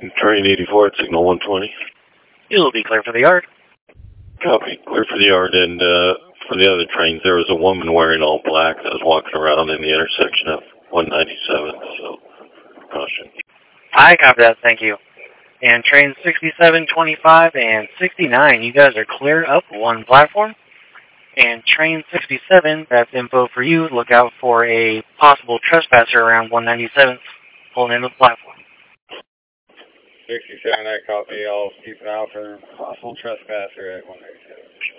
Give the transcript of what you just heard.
Train 84 at signal 120. You'll be clear for the yard. Copy. Clear for the yard. And for the other trains, there was a woman wearing all black that was walking around in the intersection of 197, so caution. I copy that, thank you. And trains 67, 25, and 69, you guys are clear up one platform. And train 67, that's info for you. Look out for a possible trespasser around 197th, pulling into the platform. 67, I copy. I'll keep an eye out for possible trespasser at 197.